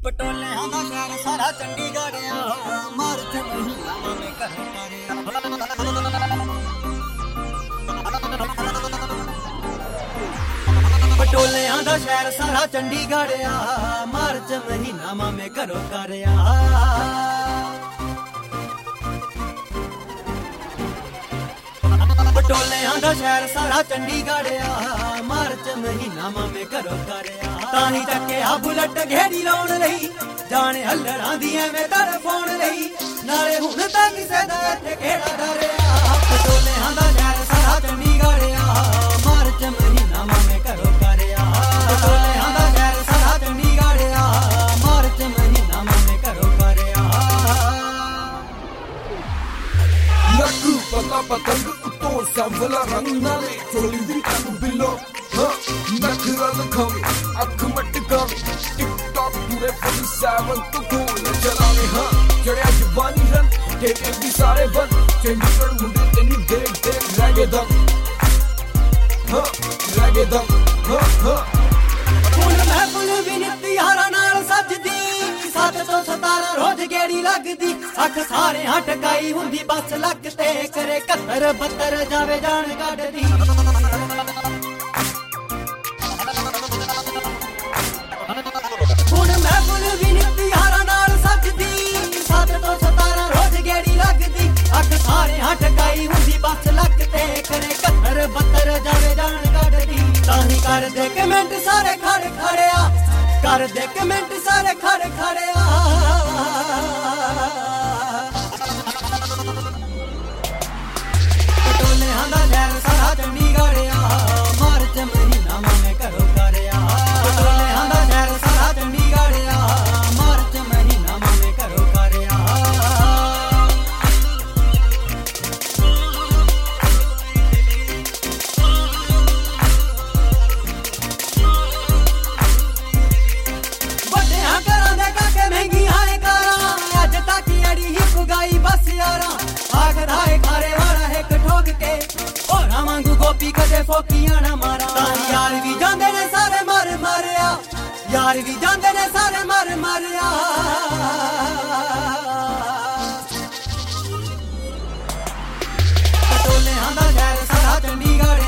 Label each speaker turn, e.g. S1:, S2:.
S1: ਪਟੋਲਿਆਂ ਦਾ ਸ਼ਹਿਰ ਸਾਰਾ ਚੰਡੀਗੜ੍ਹ ਆ, ਮਾਰਚ ਮਹੀਨਾ ਮਾਮੇ ਘਰੋਂ ਕਰਿਆ। ਪਟੋਲਿਆਂ ਦਾ ਸ਼ਹਿਰ ਸਾਰਾ ਚੰਡੀਗੜ੍ਹ ਆ, ਮਾਰਚ ਮਹੀਨਾ ਮਾਮੇ ਘਰੋਂ ਕਰਿਆ। ਪਟੋਲਿਆਂ ਦਾ ਸ਼ਹਿਰ ਸਾਰਾ ਚੰਡੀਗੜ੍ਹ ਆ, ਮਾਰਚ ਮਹੀਨਾ ਮਾਮੇ ਘਰੋਂ ਕਰਿਆ। ਤਾਂ ਹੀ ਚੱਕਿਆ ਬੁਲਟ ਘੇੜੀ ਲਾਉਣ ਲਈ, ਜਾਣੇ ਹੱਲੜਾਂ ਦੀ ਐਵੇਂ ਤੜਫਾਉਣ ਲਈ, ਨਾਲੇ ਹੁਣ ਤਾਂ ਕਿਸੇ ਦਾ ਇੱਥੇ ਕਿਹੜਾ ਡਰਿਆ। ਪਟੋਲਿਆਂ ਦਾ ਸ਼ਹਿਰ ਸਾਰਾ ਚੰਡੀਗੜ੍ਹ ਆ, ਮਾਰਚ ਮਹੀਨਾ ਮਾਮੇ ਘਰੋਂ ਕਰਿਆ। ਪਟੋਲਿਆਂ ਦਾ ਸ਼ਹਿਰ ਸਾਰਾ ਚੰਡੀਗੜ੍ਹ ਆ, ਮਾਰਚ ਮਹੀਨਾ ਮਾਮੇ ਘਰੋਂ ਕਰਿਆ।
S2: ਲੱਕੂ ਪਤਾ ਪਤੰਗ ਉੱਤੋਂ ਸਾਂਵਲਾ ਰੰਗ ਨਾਲੇ ਚੋਲੀ ਦੀ ਟੰਗ ਬਿੱਲੋ ਨਖਰਾ ਦਿਖਾਵੇ ਅੱਖ ਮਟਕਾਵੇ ਟਿਕਟੌਕ ਪੂਰੇ 47 ਤੋਂ ਕੋਲ ਚਲਾਵੇ। ਹਾਂ ਚੜਿਆ ਜਵਾਨੀ ਰਨ ਠੇਕੇ ਵੀ ਸਾਰੇ ਬੰਦ, ਚੰਡੀਗੜ੍ਹ ਮੁੰਡੇ ਤੈਨੂੰ ਦੇਖ ਦੇਖ ਰਹਿ ਦਮ। ਹਾਂ ਰਹਿ ਦਮ। ਹਾਂ
S1: ਹੁਣ ਮਹਿਫਲ ਵੀ ਨਿੱਤਿਆਰਾਂ ਨਾਲ ਸੱਜਦੀ, 7 ਤੋਂ 17 ਰੋਜ਼ ਗੇੜੀ ਲੱਗਦੀ। ਅੱਖ ਸਾਰੇ ਟਕਾਈ ਹੁੰਦੀ ਬੱਸ ਲੱਕ ਤੇ, ਕਰੇ 71 72 ਜਾਵੇ ਜਾਣ ਕੱਢਦੀ। ਹੁਣ ਮਹਿਫਲ ਵੀ ਨਿੱਤਿਆਰਾਂ ਨਾਲ ਸੱਜਦੀ, 7 ਤੋਂ 17 ਰੋਜ਼ ਗੇੜੀ ਲੱਗਦੀ। ਅੱਖ ਸਾਰੇ ਟਕਾਈ ਹੁੰਦੀ ਬੱਸ ਲੱਕ ਤੇ, ਕਰੇ 71 72 ਜਾਵੇ ਜਾਣ ਕੱਢਦੀ। ਤਾਂ ਹੀ ਕਰਦੇ ਕਮੈਂਟ ਸਾਰੇ ਖੜੇ ਖੜਿਆ, ਕਰਦੇ ਕਮੈਂਟ ਸਾਰੇ ਖੜੇ ਖੜਿਆ। ਪਟੋਲਿਆਂ ਦਾ ਸ਼ਹਿਰ ਸਾਰਾ ਚੰਡੀਗੜ੍ਹ ਆ, ਮਾਰਚ ਮਹੀਨਾ ਮਾਮੇ ਘਰੋਂ ਕਰਿਆ। ਪਟੋਲਿਆਂ ਦਾ ਸ਼ਹਿਰ ਸਾਰਾ ਚੰਡੀਗੜ੍ਹ ਆ, ਮਾਰਚ ਮਹੀਨਾ ਮਾਮੇ ਘਰੋਂ ਕਰਿਆ। ਵੱਡਿਆਂ ਘਰਾਂ ਦੇ ਕਾਕੇ ਮਹਿੰਗੀਆਂ ਨੇ ਕਾਰਾਂ, ਅੱਜ ਤੱਕ ਅੜੀ ਹੀ ਪੁਗਾਈ ਬਸ ਯਾਰਾਂ। ਆਖਦਾ ਏ ਖਾਰੇ ਵਾਲਾ ਇੱਕ ਠੋਕ ਕੇ, ਹੋਰਾਂ ਵਾਂਗੂ ਗੋਪੀ ਕਦੇ ਫੋਕੀਆਂ ਨਾ ਮਾਰਾਂ। ਤਾਂ ਯਾਰ ਵੀ ਜਾਂਦੇ ਨੇ ਸਾਰੇ ਮਰ ਮਾਰਿਆ, ਯਾਰ ਵੀ ਜਾਂਦੇ ਨੇ ਸਾਰੇ ਮਰ ਮਾਰਿਆ। ਪਟੋਲਿਆਂ ਦਾ ਸ਼ਹਿਰ ਸਾਰਾ ਚੰਡੀਗੜ੍ਹ